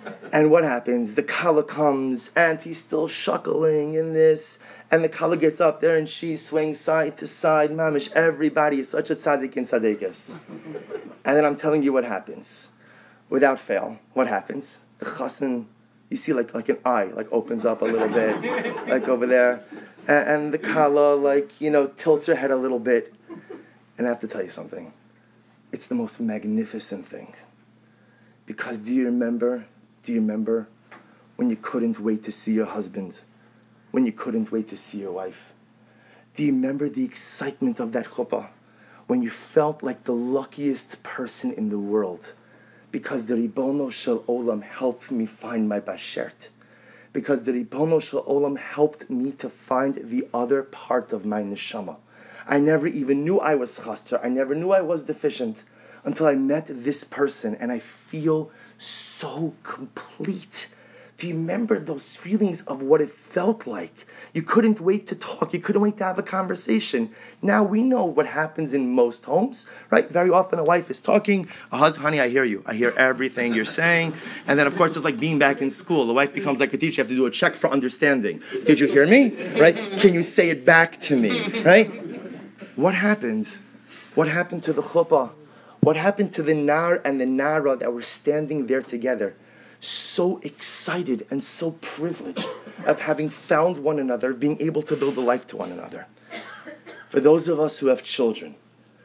And what happens? The kala comes, and he's still shuckling in this, and the kala gets up there, and she's swaying side to side. Mamish, everybody is such a tzaddik in tzaddikis. And then I'm telling you what happens. Without fail, what happens? The chassan, you see like, like an eye, like opens up a little bit, like over there. And, and the kala, like, you know, tilts her head a little bit. And I have to tell you something. It's the most magnificent thing. Because do you remember, do you remember when you couldn't wait to see your husband? When you couldn't wait to see your wife? Do you remember the excitement of that chuppah? When you felt like the luckiest person in the world? Because the Ribono Shel Olam helped me find my bashert. Because the Ribono Shel Olam helped me to find the other part of my neshama. I never even knew I was chaster. I never knew I was deficient until I met this person, and I feel so complete. Do you remember those feelings of what it felt like? You couldn't wait to talk. You couldn't wait to have a conversation. Now we know what happens in most homes, right? Very often a wife is talking. A husband, honey, I hear you. I hear everything you're saying. And then, of course, it's like being back in school. The wife becomes like a teacher. You have to do a check for understanding. Did you hear me? Right? Can you say it back to me? Right? What happened? What happened to the chuppah? What happened to the nar and the nara that were standing there together? So excited and so privileged of having found one another, being able to build a life to one another. For those of us who have children,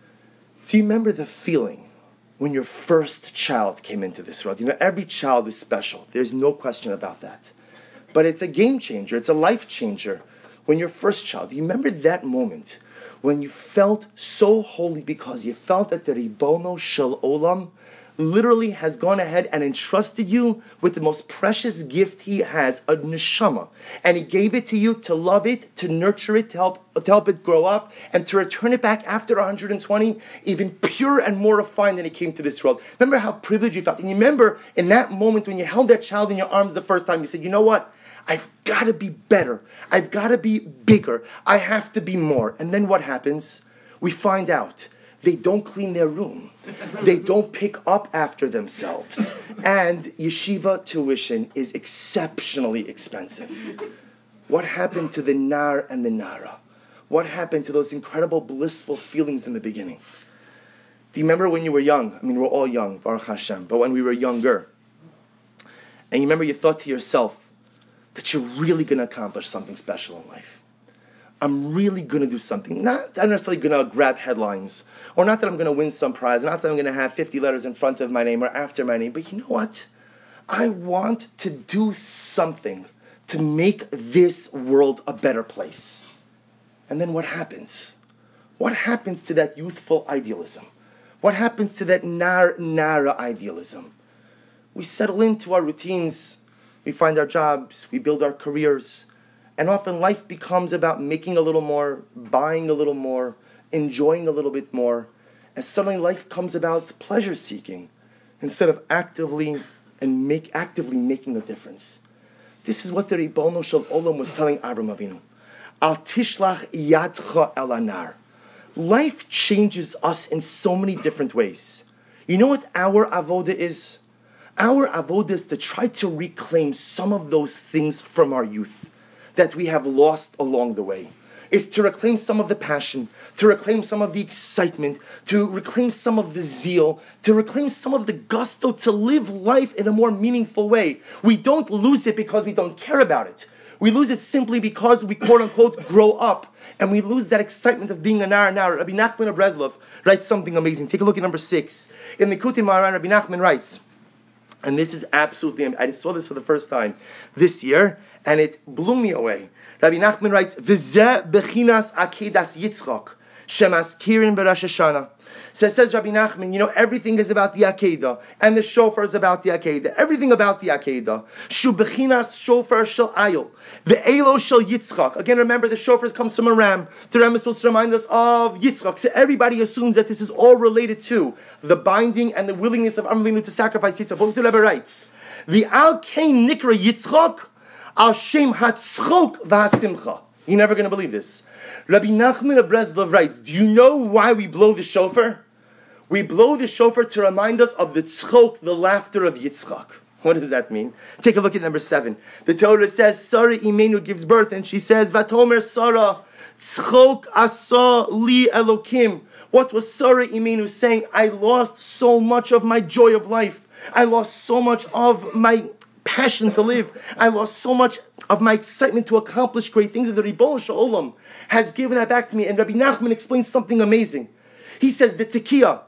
do you remember the feeling when your first child came into this world? You know, every child is special. There's no question about that. But it's a game changer. It's a life changer. When your first child, do you remember that moment when you felt so holy because you felt that the Ribono Shel Olam literally has gone ahead and entrusted you with the most precious gift he has, a neshama. And he gave it to you to love it, to nurture it, to help, to help it grow up, and to return it back after one hundred twenty, even pure and more refined than it came to this world. Remember how privileged you felt. And you remember in that moment when you held that child in your arms the first time, you said, you know what? I've got to be better. I've got to be bigger. I have to be more. And then what happens? We find out they don't clean their room. They don't pick up after themselves. And yeshiva tuition is exceptionally expensive. What happened to the nar and the nara? What happened to those incredible blissful feelings in the beginning? Do you remember when you were young? I mean, we're all young, Baruch Hashem. But when we were younger, and you remember you thought to yourself that you're really going to accomplish something special in life. I'm really going to do something. Not that I'm necessarily going to grab headlines, or not that I'm going to win some prize, not that I'm going to have fifty letters in front of my name or after my name, but you know what? I want to do something to make this world a better place. And then what happens? What happens to that youthful idealism? What happens to that nar nara idealism? We settle into our routines, we find our jobs, we build our careers, and often life becomes about making a little more, buying a little more, enjoying a little bit more, and suddenly life comes about pleasure seeking instead of actively and make actively making a difference. This is what the Ribono Shel Olam was telling Avraham Avinu. Al tishlach yadcha el anar. Life changes us in so many different ways. You know what our avoda is? Our avoda is to try to reclaim some of those things from our youth that we have lost along the way. Is to reclaim some of the passion, to reclaim some of the excitement, to reclaim some of the zeal, to reclaim some of the gusto to live life in a more meaningful way. We don't lose it because we don't care about it. We lose it simply because we quote-unquote grow up, and we lose that excitement of being a nar nar. Rabbi Nachman of Breslov writes something amazing. Take a look at number six. In the Likutei Moharan, Rabbi Nachman writes, and this is absolutely, I saw this for the first time this year, and it blew me away. Rabbi Nachman writes, V'zeh bechinas akedas Yitzchak, shemaskirin b'Rosh Hashanah. So it says Rabbi Nachman, you know, everything is about the Akedah, and the shofar is about the Akedah. Everything about the Akedah. Shu bechinas shofar shel ayil, ve'elo shel Yitzchak. Again, remember the shofar comes from a ram. The ram is supposed to remind us of Yitzchak. So everybody assumes that this is all related to the binding and the willingness of Avraham Avinu to sacrifice Yitzchak. But the Rebbe writes, the al kain nikra Yitzchak al shem hatzchok v'hasimcha. You're never going to believe this. Rabbi Nachman of Breslov writes, do you know why we blow the shofar? We blow the shofar to remind us of the tzchok, the laughter of Yitzchak. What does that mean? Take a look at number seven. The Torah says, Sarah Imenu gives birth, and she says, Vatomer Sarah, Tzchok asa li Elokim. What was Sarah Imenu saying? I lost so much of my joy of life. I lost so much of my passion to live. I lost so much of my excitement to accomplish great things. And the Ribono Shel Olam has given that back to me. And Rabbi Nachman explains something amazing. He says the tekiah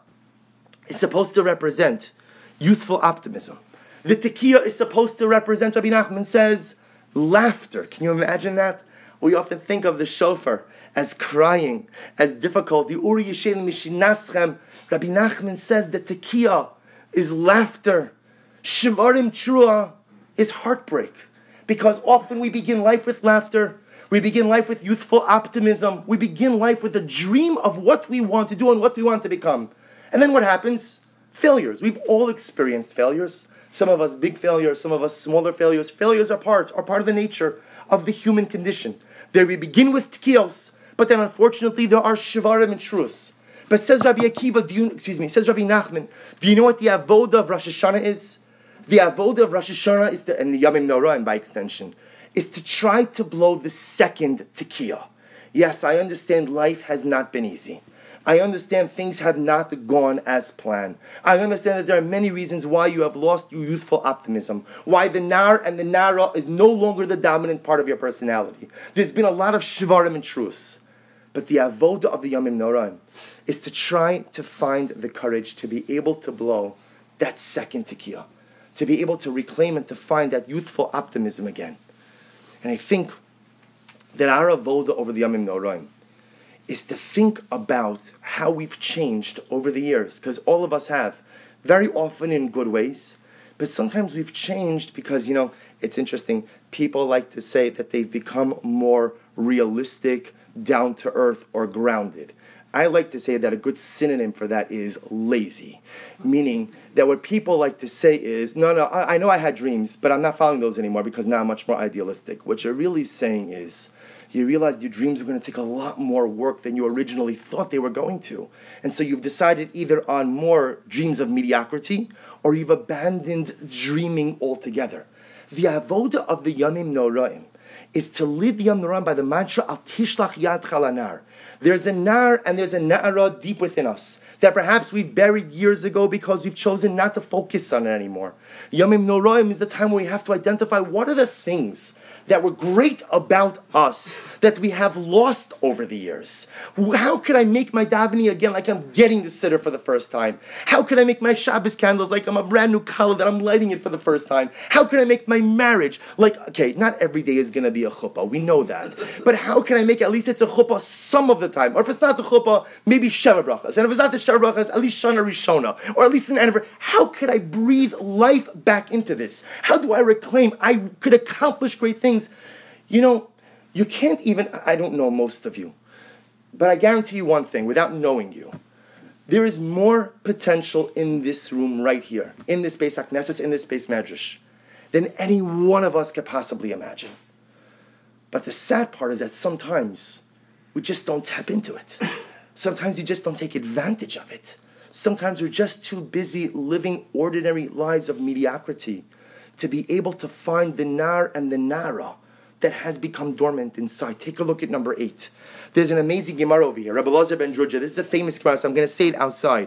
is supposed to represent youthful optimism. The tekiah is supposed to represent, Rabbi Nachman says, laughter. Can you imagine that? We often think of the shofar as crying, as difficult. The Uri Yishen Mishinaschem. Rabbi Nachman says that tekiah is laughter. Shivarim Trua is heartbreak. Because often we begin life with laughter. We begin life with youthful optimism. We begin life with a dream of what we want to do and what we want to become. And then what happens? Failures. We've all experienced failures. Some of us big failures, some of us smaller failures. Failures are part, are part of the nature of the human condition. There we begin with tkiyos, but then unfortunately there are shivarim and trus. But says Rabbi Akiva, do you, excuse me, says Rabbi Nachman, do you know what the avoda of Rosh Hashanah is? The avoda of Rosh Hashanah is to, and the Yamim Noraim by extension, is to try to blow the second tekiah. Yes, I understand life has not been easy. I understand things have not gone as planned. I understand that there are many reasons why you have lost your youthful optimism. Why the nar and the nara is no longer the dominant part of your personality. There's been a lot of shivarim and trus. But the avoda of the Yamim Noraim is to try to find the courage to be able to blow that second tekiah. To be able to reclaim and to find that youthful optimism again. And I think that our avoda over the Yamim Noraim is to think about how we've changed over the years, because all of us have, very often in good ways, but sometimes we've changed because, you know, it's interesting, people like to say that they've become more realistic, down to earth, or grounded. I like to say that a good synonym for that is lazy, meaning that what people like to say is, no, no, I, I know I had dreams, but I'm not following those anymore because now I'm much more idealistic. What you're really saying is, you realize your dreams are going to take a lot more work than you originally thought they were going to. And so you've decided either on more dreams of mediocrity, or you've abandoned dreaming altogether. The avoda of the Yamim Noraim is to live the Yom Noraim by the mantra, Al Tishlach Yad Chalanar. There's a nar and there's a na'ara deep within us that perhaps we've buried years ago because we've chosen not to focus on it anymore. Yamim Noraim is the time where we have to identify what are the things that were great about us that we have lost over the years. How could I make my davening again like I'm getting the siddur for the first time? How could I make my Shabbos candles like I'm a brand new kala that I'm lighting it for the first time? How can I make my marriage like, okay, not every day is going to be a chuppah, we know that. But how can I make at least it's a chuppah some of the time? Or if it's not the chuppah, maybe Sheva Brachas. And if it's not the Sheva Brachas, at least Shana Rishona. Or at least an anniversary. How could I breathe life back into this? How do I reclaim? I could accomplish great things. You know, you can't even, I don't know most of you, but I guarantee you one thing, without knowing you, there is more potential in this room right here, in this Beis HaKnesses, in this Beis Medrash, than any one of us could possibly imagine. But the sad part is that sometimes we just don't tap into it. Sometimes you just don't take advantage of it. Sometimes we're just too busy living ordinary lives of mediocrity to be able to find the nar and the nara that has become dormant inside. Take a look at number eight. There's an amazing Gemara over here. Rabbi Elazar ben Drujah. This is a famous Gemara, so I'm going to say it outside.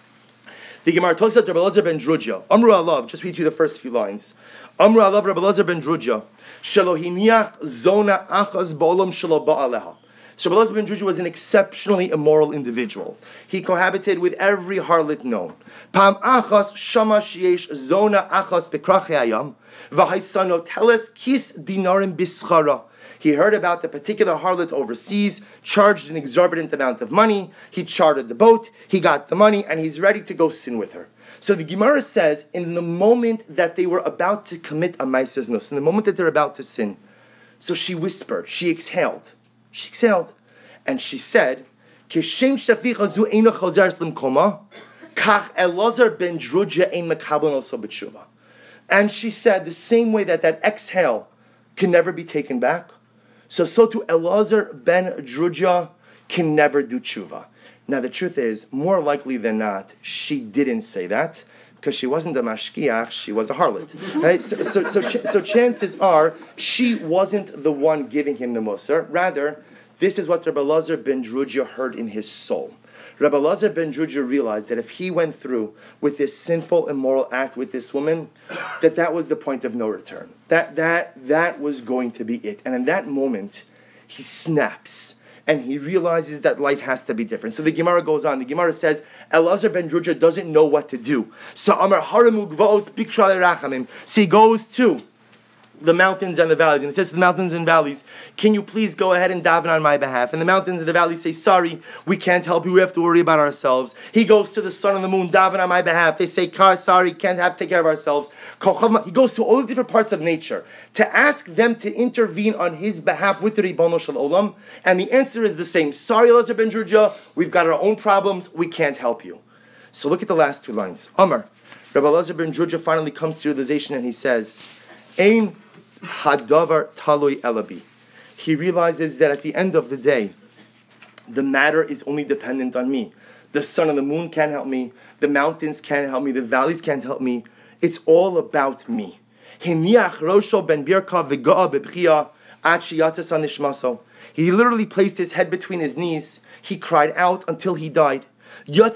The Gemara talks about Rabbi Elazar ben Drujah. Amru alav, just read you the first few lines. Amru alav Rabbi Elazar ben Drujah. Shelo hiniach zona achaz ba'olam shelo ba'aleha. So Rabbi Elazar ben Drujah was an exceptionally immoral individual. He cohabited with every harlot known. Pam achas shama sheyesh zona achas bekrachei hayam v'haisano teles kis dinarim bischara. He heard about the particular harlot overseas, charged an exorbitant amount of money. He chartered the boat, he got the money, and he's ready to go sin with her. So the Gemara says, in the moment that they were about to commit a ma'aseh znus, in the moment that they're about to sin, so she whispered, she exhaled. She exhaled, and she said, "Kishem shaficha zu eino chazar limkoma, kach Elazar ben Drujah ein mekabel oso b'tshuva." And she said, the same way that that exhale can never be taken back, so so too Elazar ben Drujah can never do tshuva. Now the truth is, more likely than not, she didn't say that, Because she wasn't a mashkiach, she was a harlot. Right? So, so, so, ch- so chances are she wasn't the one giving him the musar. Rather, this is what Rabbi Elazar ben Drujah heard in his soul. Rabbi Elazar ben Drujah realized that if he went through with this sinful, immoral act with this woman, that that was the point of no return. That that that was going to be it. And in that moment, he snaps. And he realizes that life has to be different. So the Gemara goes on. The Gemara says, Elazar ben Drujah doesn't know what to do. So Amar Haramu Gvaos Bikra Lerachamim. So he goes to the mountains and the valleys. And he says to the mountains and valleys, can you please go ahead and daven on my behalf? And the mountains and the valleys say, sorry, we can't help you. We have to worry about ourselves. He goes to the sun and the moon, daven on my behalf. They say, Kar, sorry, can't have to take care of ourselves. He goes to all the different parts of nature to ask them to intervene on his behalf with the Ribono Shel Olam. And the answer is the same. Sorry, Elazar ben Drujah, we've got our own problems. We can't help you. So look at the last two lines. Amar, Rabbi Elazar ben Drujah finally comes to realization and he says, Ein Hadavar taloi elabi. He realizes that at the end of the day, the matter is only dependent on me. The sun and the moon can't help me. The mountains can't help me. The valleys can't help me. It's all about me. He literally placed his head between his knees. He cried out until he died. And the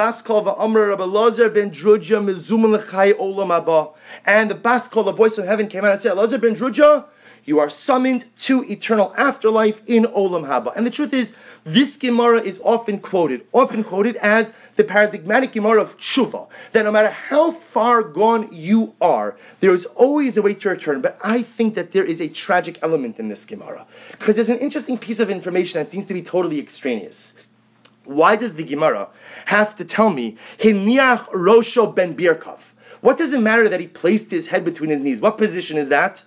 Baskol, the voice of heaven, came out and said, Elazar ben Drujah, you are summoned to eternal afterlife in Olam Haba. And the truth is, this Gemara is often quoted, often quoted as the paradigmatic Gemara of Tshuva, that no matter how far gone you are, there is always a way to return. But I think that there is a tragic element in this Gemara, because there's an interesting piece of information that seems to be totally extraneous. Why does the Gemara have to tell me, Hiniach Rosho ben Birkov? What does it matter that he placed his head between his knees? What position is that?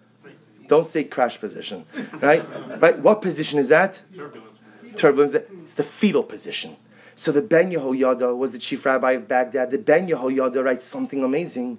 Don't say crash position, right? Right? What position is that? Turbulence. Turbulence. It's the fetal position. So the Ben Yehoyada was the chief rabbi of Baghdad. The Ben Yehoyada writes something amazing.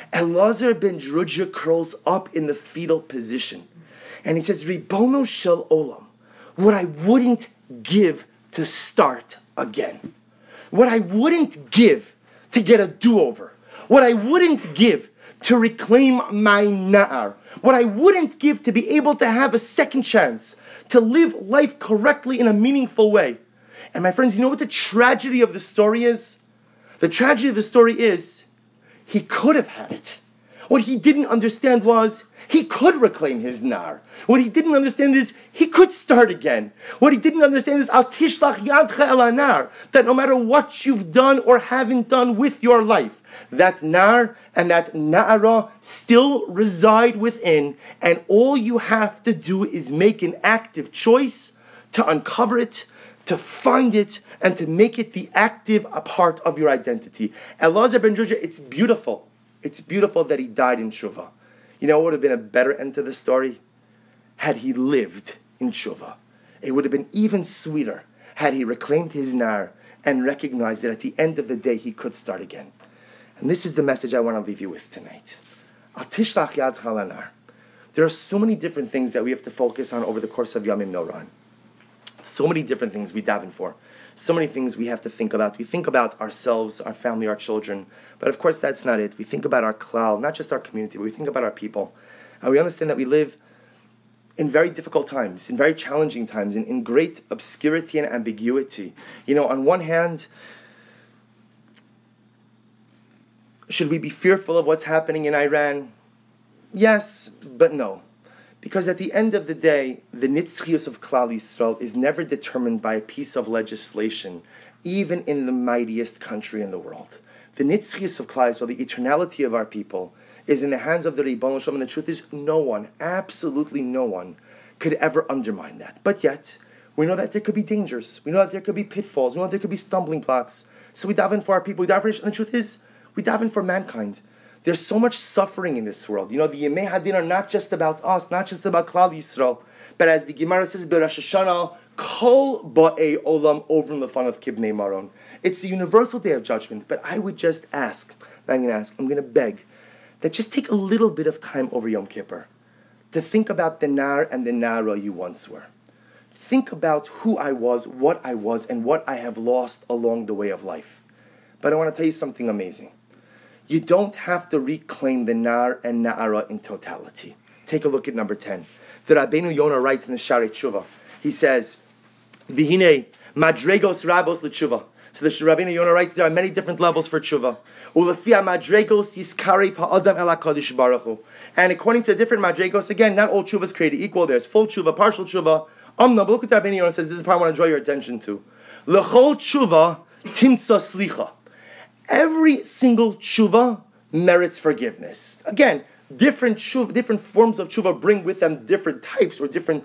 Elazar ben Drujah curls up in the fetal position. And he says, Ribono Shel Olam, what I wouldn't give to start again. What I wouldn't give to get a do-over. What I wouldn't give to reclaim my na'ar. What I wouldn't give to be able to have a second chance to live life correctly in a meaningful way. And my friends, you know what the tragedy of the story is? The tragedy of the story is he could have had it. What he didn't understand was he could reclaim his nar. What he didn't understand is he could start again. What he didn't understand is al tishlach yadcha el anar, that no matter what you've done or haven't done with your life, that nar and that na'ara still reside within, and all you have to do is make an active choice to uncover it, to find it, and to make it the active a part of your identity. Elazar ben Drujah, it's beautiful. It's beautiful that he died in Tshuva. You know what would have been a better end to the story? Had he lived in Tshuva. It would have been even sweeter had he reclaimed his nar and recognized that at the end of the day he could start again. And this is the message I want to leave you with tonight. There are so many different things that we have to focus on over the course of Yamim Noran. So many different things we daven for. So many things we have to think about. We think about ourselves, our family, our children. But of course that's not it. We think about our klal, not just our community, but we think about our people. And we understand that we live in very difficult times, in very challenging times, in, in great obscurity and ambiguity. You know, on one hand, should we be fearful of what's happening in Iran? Yes, but no. Because at the end of the day, the nitzchius of Klal Yisrael is never determined by a piece of legislation, even in the mightiest country in the world. The nitzchius of Klal Yisrael, the eternality of our people, is in the hands of the Ribono Shel Olam, and the truth is no one, absolutely no one, could ever undermine that. But yet, we know that there could be dangers. We know that there could be pitfalls. We know that there could be stumbling blocks. So we daven for our people. We daven for, and the truth is, we daven for mankind. There's so much suffering in this world. You know, the Yemei Hadin are not just about us, not just about Klal Yisrael, but as the Gemara says, B'Rosh Hashanah, Kol Ba'ei Olam Ovrim Lefanav Kibnei Maron. It's the universal day of judgment. But I would just ask, I'm going to ask, I'm going to beg, that just take a little bit of time over Yom Kippur to think about the Nar and the Nara you once were. Think about who I was, what I was, and what I have lost along the way of life. But I want to tell you something amazing. you don't have to reclaim the Nar and Na'ara in totality. Take a look at number ten. The Rabbeinu Yonah writes in the Shaarei Tshuva. He says, V'hinei madregos rabos l'tshuva. So the Rabbeinu Yonah writes there are many different levels for tshuva. Ulefia madregos yiskarei ha'adam el HaKadosh Baruch Hu. And according to different madregos, again, not all tshuva is created equal. There's full tshuva, partial tshuva. Amna, but look what Rabbeinu Yonah says. This is the part I want to draw your attention to. L'chol tshuva timtza slicha. Every single tshuva merits forgiveness. Again, different tshuva, different forms of tshuva bring with them different types or different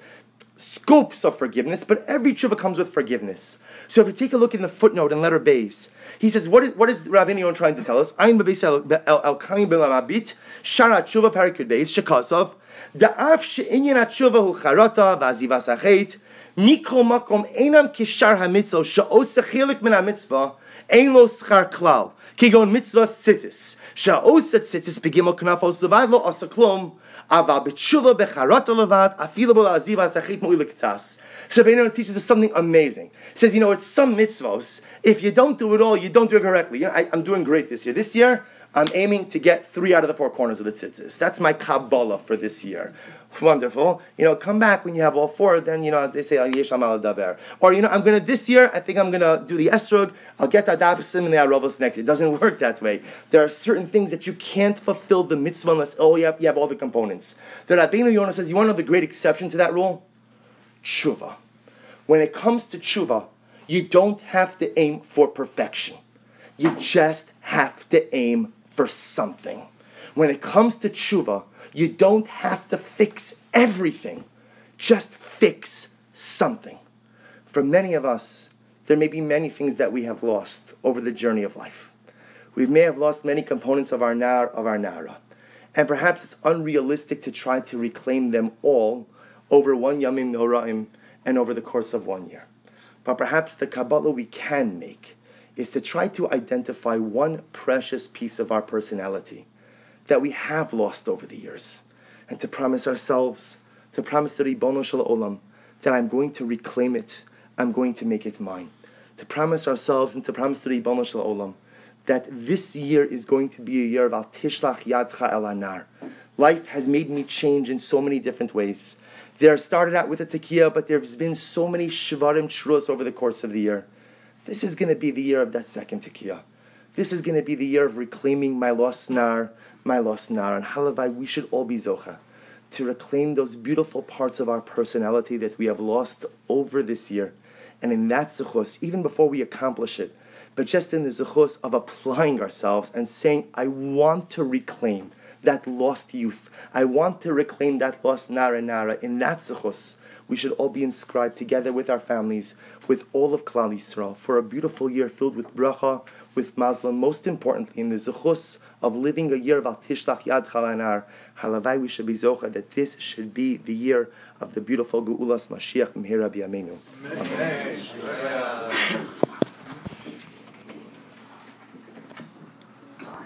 scopes of forgiveness, but every tshuva comes with forgiveness. So if you take a look in the footnote in letter Beis, he says, what is, what is Rabbeinu Yonah trying to tell us? Ayin b'beis el-kaim b'lamabit, shara tshuva perikud Beis, shekasav, da'af she'inyan tshuva hu charata v'azivas hachet, mikol makom einam kishar hamitzvah, she'os chelik min hamitzvah, ein lo schar klal, kigon mitzvah tzitzis, she'os tzitzis begimel knafos levad lo asa klum, Ava b'tshuva becharata levad afilu b'la'aziva sachit mu'iliktas. So Rabbeinu teaches us something amazing. He says, you know, it's some mitzvos. If you don't do it all, you don't do it correctly. You know, I, I'm doing great this year. This year, I'm aiming to get three out of the four corners of the tzitzis. That's my Kabbalah for this year. Wonderful. You know, come back when you have all four, then, you know, as they say, al yesham al daber. Or, you know, I'm going to, this year, I think I'm going to do the esrog, I'll get the adabasim and the aravos next year. It doesn't work that way. There are certain things that you can't fulfill the mitzvah unless, oh, you have, you have all the components. The Rabbeinu Yonah says, you want to know the great exception to that rule? Tshuva. When it comes to tshuva, you don't have to aim for perfection. You just have to aim for something. When it comes to tshuva, you don't have to fix everything. Just fix something. For many of us, there may be many things that we have lost over the journey of life. We may have lost many components of our nar, of our nara. And perhaps it's unrealistic to try to reclaim them all over one yamim noraim and over the course of one year. But perhaps the Kabbalah we can make is to try to identify one precious piece of our personality that we have lost over the years, and to promise ourselves, to promise the Ribono Shel Olam, that I'm going to reclaim it, I'm going to make it mine. To promise ourselves and to promise the Ribono Shel Olam that this year is going to be a year of Al Tishlach Yadcha El Anar. Life has made me change in so many different ways. There started out with a tekiah, but there's been so many shvarim shruos over the course of the year. This is going to be the year of that second tekiah. This is going to be the year of reclaiming my lost nar, my lost nar. And halavai, we should all be zocha to reclaim those beautiful parts of our personality that we have lost over this year. And in that zechus, even before we accomplish it, but just in the zechus of applying ourselves and saying, I want to reclaim that lost youth. I want to reclaim that lost nara nara. In that zechus, we should all be inscribed together with our families, with all of Klal Yisrael, for a beautiful year filled with bracha, with mazlan, most importantly, in the zechus of living a year of Al Tishlach Yad Chalanar. Halavai, we should be zocha that this should be the year of the beautiful Geulas Mashiach Mehera B'Yameinu. Amen.